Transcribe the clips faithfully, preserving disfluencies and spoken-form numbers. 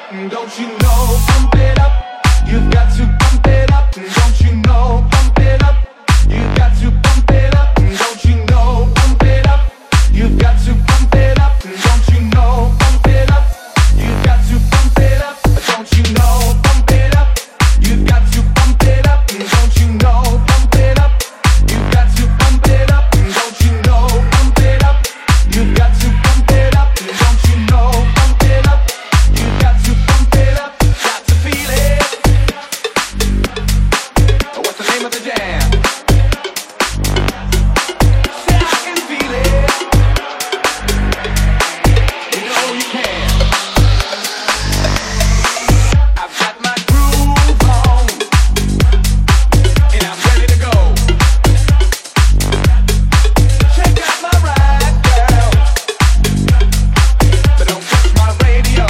Don't you know, pump it up. You've got to pump it up. Don't you know, pump it up. You've got to pump it up. Don't you know, pump it up. You've got to pump it up. Don't you know, pump it up. You've got to pump it up. Don't you know, pump it up. You've got to pump it up. Don't you know, pump it up. You've got to pump it up. Don't you know, pump it up. You've got to pump it up. Don't you know, pump it up. You've got to pump it up. Got to feel it. What's the name of the jam? Say I can feel it. You know you can. I've got my groove on, and I'm ready to go. Check out my ride, girl, but don't touch my radio.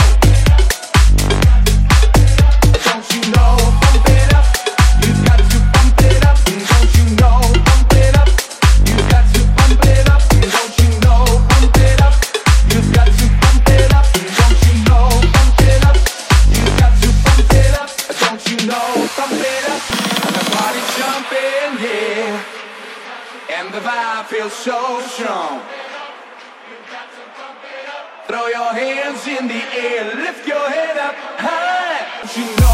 Don't you know, pump it up. You've got to pump it up. Don't you know, pump it up. You've got to pump it up. Don't you know, pump it up. You've got to pump it up. Don't you know, pump it up. You've got to pump it up. Don't you know, pump it up. And the party's jumping here, and the vibe feels so strong. Throw your hands in the air, lift your head up high. Don't you know?